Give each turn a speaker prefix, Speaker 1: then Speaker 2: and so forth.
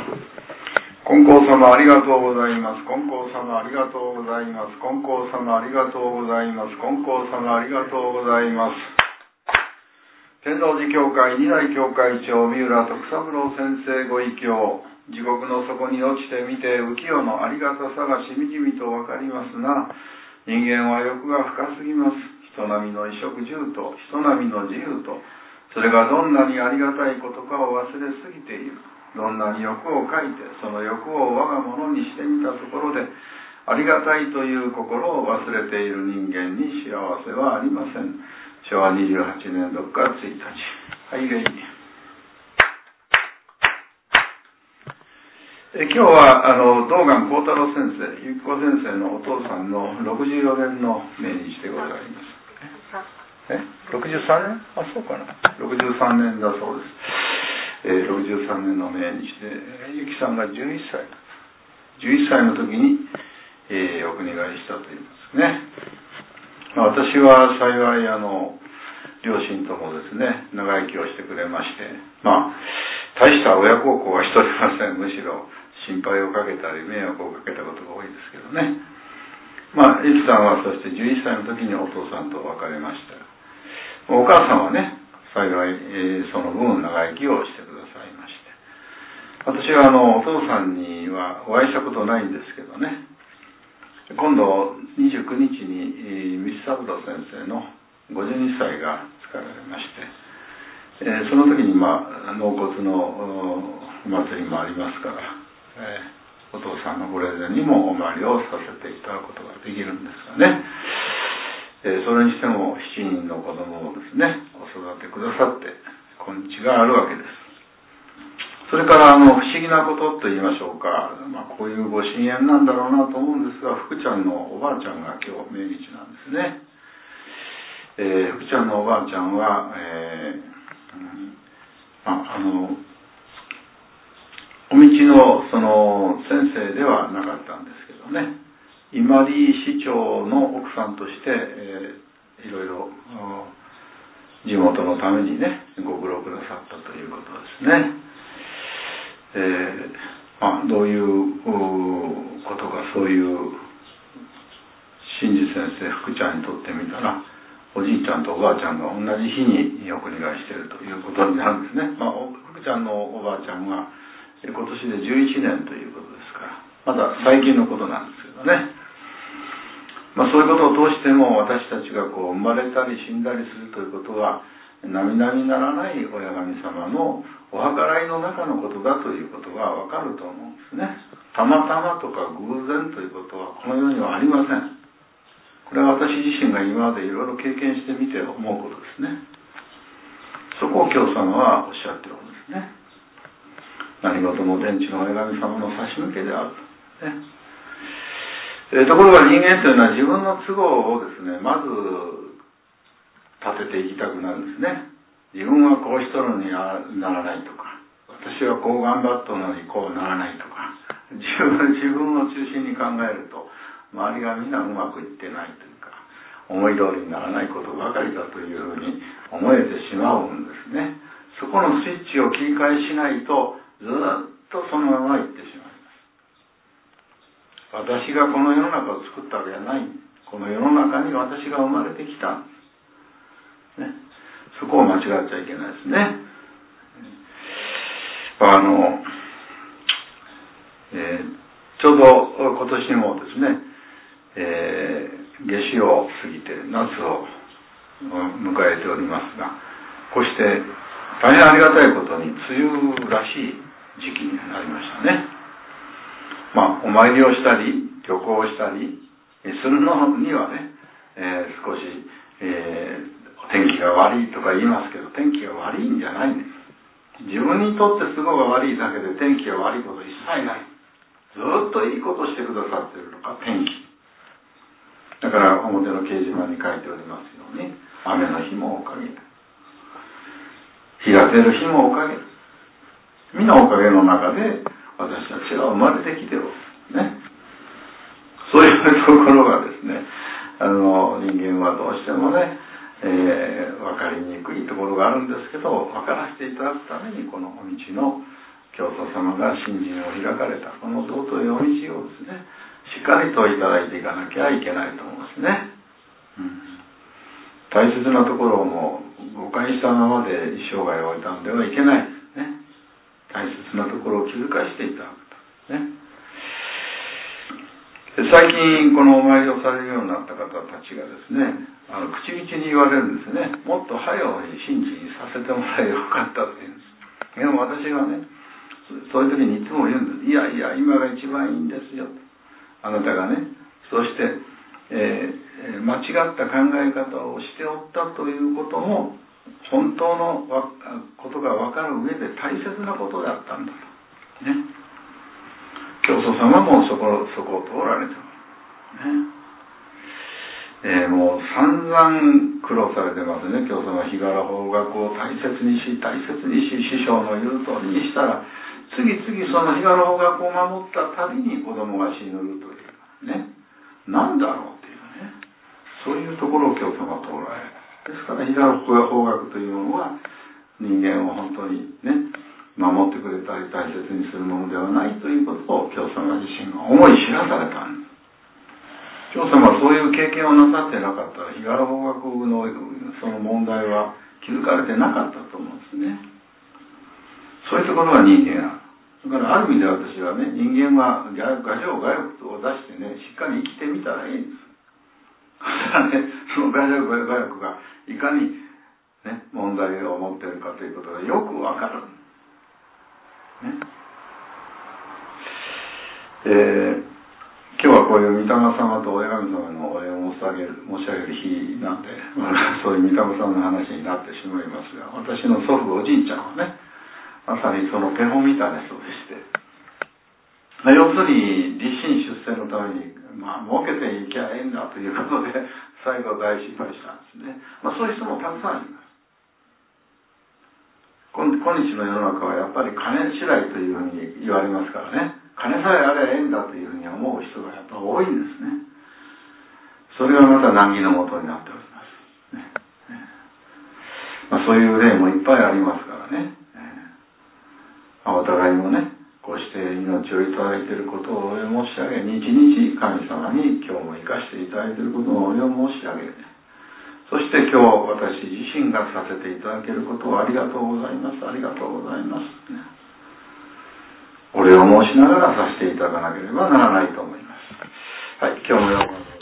Speaker 1: 金光様ありがとうございます。金光様ありがとうございます。金光様ありがとうございます。金光様ありがとうございます。天王寺教会二代教会長三浦徳三郎先生ご異教、地獄の底に落ちてみて浮世のありがたさがしみじみとわかりますが、人間は欲が深すぎます。人並みの衣食住と人並みの自由と、それがどんなにありがたいことかを忘れすぎている。どんなに欲をかいてその欲を我が物にしてみたところで、ありがたいという心を忘れている人間に幸せはありません。昭和28年6月1日。はい礼。今日は道元幸太郎先生、ゆきこ先生のお父さんの64年の命日でございます。63年？そうかな。63年だそうです。63年の命日で、ゆきさんが11歳。11歳の時に、お国替えしたといいますね。私は幸い両親ともですね、長生きをしてくれまして、大した親孝行はしておりません。むしろ心配をかけたり迷惑をかけたことが多いですけどね。ゆきさんはそして11歳の時にお父さんと別れました。お母さんはね、幸い、その分長生きをしてくださいまして、私はお父さんにはお会いしたことないんですけどね、今度29日に三三郎先生の52歳が使われまして、その時に納骨のお祭りもありますから、お父さんのご霊前にもお参りをさせていただくことができるんですがね、それにしても7人の子供をですね、お育てくださって今日があるわけです。それから不思議なことと言いましょうか、こういうご神縁なんだろうなと思うんですが、福ちゃんのおばあちゃんが今日命日なんですね。福ちゃんのおばあちゃんは、お道のその先生ではなかったんですけどね、伊万里市長の奥さんとして、いろいろ地元のためにねご苦労くださったということですね。どういうことか、そういう真治先生、福ちゃんにとってみたら、おじいちゃんとおばあちゃんが同じ日にお国替えしているということになるんですね。福ちゃんのおばあちゃんは今年で11年ということですから、まだ最近のことなんですけどね。そういうことを通しても、私たちが生まれたり死んだりするということは並々ならない親神様のお計らいの中のことだということが分かると思うんですね。たまたまとか偶然ということはこの世にはありません。これは私自身が今までいろいろ経験してみて思うことですね。そこを教様はおっしゃっているんですね。何事も天地の親神様の差し向けであると、ね。ところが人間というのは自分の都合をですね、まず立てていきたくなるんですね。自分はこうしとるのにならないとか、私はこう頑張っとるのにこうならないとか、自分を中心に考えると周りがみんなうまくいってないというか、思い通りにならないことばかりだというふうに思えてしまうんですね。そこのスイッチを切り替えしないとずっとそのままいってしまう。私がこの世の中を作ったわけじゃない。この世の中に私が生まれてきた、ね、そこを間違っちゃいけないですね。ちょうど今年もですね、夏至を過ぎて夏を迎えておりますが、こうして大変ありがたいことに梅雨らしい時期になりましたね。お参りをしたり旅行をしたりするのにはね、少し、天気が悪いとか言いますけど、天気が悪いんじゃないんです。自分にとって都合が悪いだけで天気が悪いこと一切ない。ずっといいことしてくださっているのが天気だから、表の掲示板に書いておりますように、雨の日もおかげ、日が出る日もおかげ、みんなおかげの中で私たちが生まれてきておる、ね、そういうところがですね、人間はどうしてもね、分かりにくいところがあるんですけど、分からせていただくためにこのお道の、 教祖様が信心を開かれたこの尊いお道をですね、しっかりといただいていかなきゃいけないと思うんですね。大切なところをもう誤解したままで生涯を終えたんではいけないですね。大切なところを気づかしていただくとね。最近このお参りをされるようになった方たちがですね、口々に言われるんですね。もっと早う信心させてもらえばよかったって言うんです。でも私はね、そういう時にいつも言うんです。いやいや、今が一番いいんですよ。あなたがね、そして、間違った考え方をしておったということも、本当のことが分かる上で大切なことだったんだと。ね。教祖様もそこを通られた、ね。もう散々苦労されてますね。教祖様、日柄法学を大切にし、師匠の言う通りにしたら、次々その日柄法学を守ったたびに子供が死ぬというね。なんだろうっていうね。そういうところを教祖様は通られる。ですから、日柄法学というものは、人間を本当にね、守ってくれたり大切にするものではないということを教祖様自身が思い知らされたんです。教祖様はそういう経験をなさってなかったら、日柄法学のその問題は気づかれてなかったと思うんですね。そういうところが人間だ。だからある意味で私はね、人間は牙城外欲を出してね、しっかり生きてみたらいいんです。だからね、その牙城外欲がいかにね、問題を持っているかということがよくわかる。ね。今日はこういう御霊様と親神様のお礼を申し上げる日なんで、そういう御霊様の話になってしまいますが、私の祖父おじいちゃんはね、まさにその手本みたいな人でして、要するに立身出世のために、儲けていきゃええんだということで最後大失敗したんですね。そういう人もたくさんいます。今日の世の中はやっぱり金次第というふうに言われますからね、金さえあればええんだというふうに思う人がやっぱ多いんですね。それがまた難儀のもとになっております、そういう例もいっぱいありますからね、お互いもね、こうして命をいただいていることをお礼申し上げ、日々神様に今日も生かしていただいていることをお礼申し上げ、そして今日私自身がさせていただけることをありがとうございます、ありがとうございます、お礼を申しながらさせていただかなければならないと思います。はい、今日もよう